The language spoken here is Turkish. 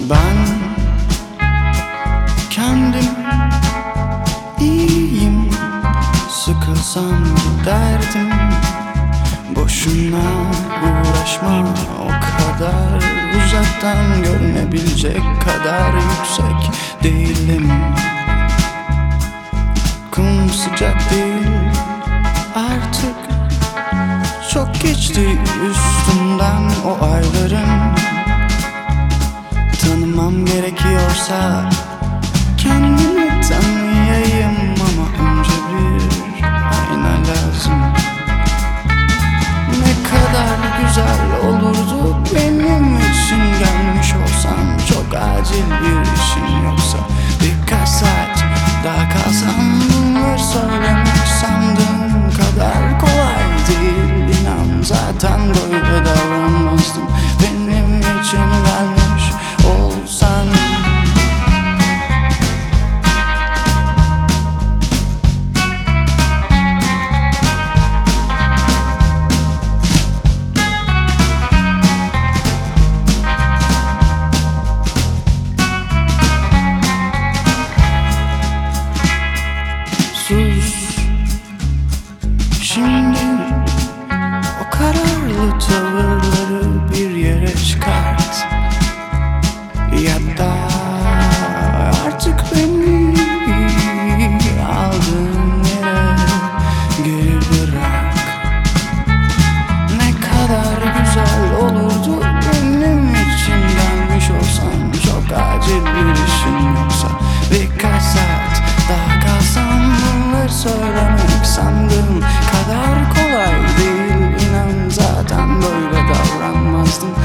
Ben kendim iyiyim, sıkılsam giderdim. Boşuna uğraşma, o kadar uzaktan görünebilecek kadar yüksek değilim. Kum sıcak değil artık, çok geçti üstünden o ayların. Tanımam gerekiyorsa kendimi tanıyayım, ama önce bir ayna lazım. Ne kadar güzel olurdu benim için gelmiş olsan. Çok acil bir işin yoksa birkaç saat daha kalsam. Bunları söylemek sandığım kadar kolay değil. İnan zaten böyle davranmazdım benim için gelmiş olsan. Sus, şimdi o kararlı tavırları bir yere çıkart. Ya da artık beni aldığın yere geri bırak. Ne kadar güzel olurdu benim için gelmiş olsan. Çok acil bir işin yoksa birkaç saat daha kalsam. Bunları söylemek sandığım kadar kolay değil. İnan zaten böyle davranmazdım